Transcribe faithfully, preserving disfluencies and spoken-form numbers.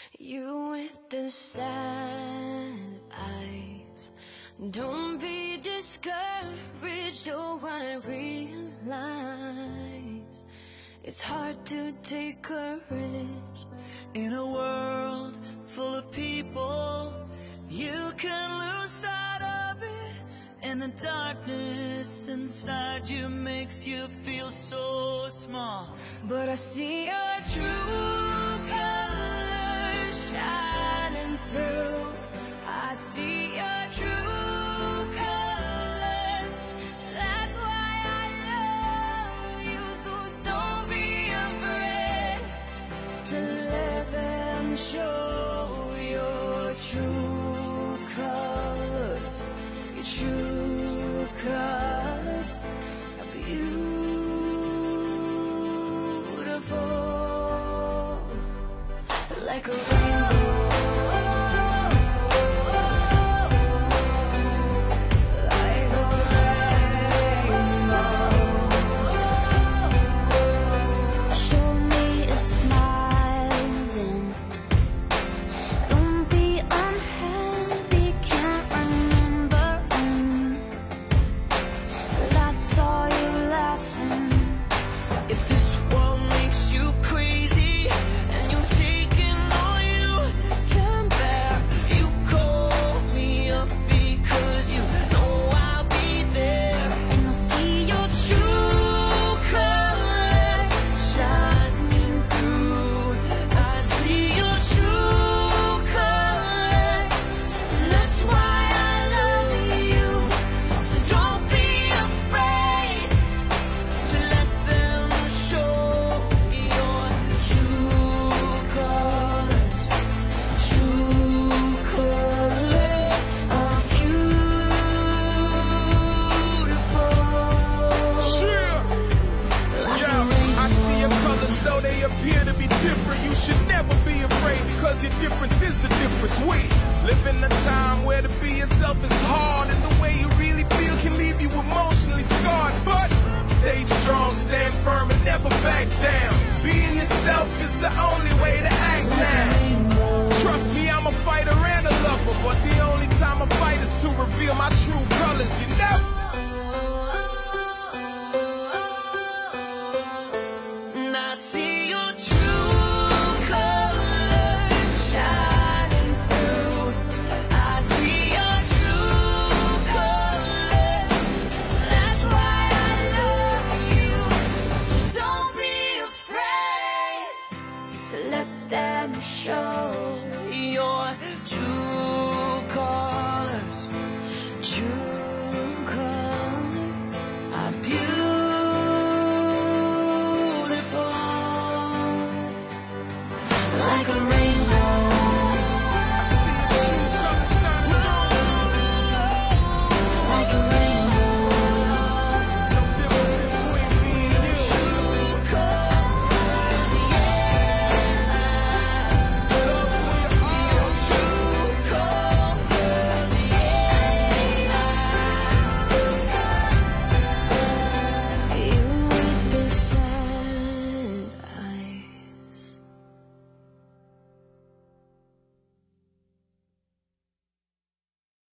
You with the sad eyes. Don't be discouraged, oh I realize it's hard to take courage. In a world full of people, you can lose sight of it, and the darkness inside you makes you feel so small. But I see your true colors shining through. I see your true colors. That's why I love you. So don't be afraid to let them show your true colors. Your true colors are beautiful, like a rainbow. Appear to be different, you should never be afraid, because your difference is the difference. We live in a time where to be yourself is hard, and the way you really feel can leave you emotionally scarred. But stay strong, stand firm, and never back down. Being yourself is the only way to act now. Trust me, I'm a fighter and a lover, but the only time I fight is to reveal my true colors, you know? And I see to let them show your true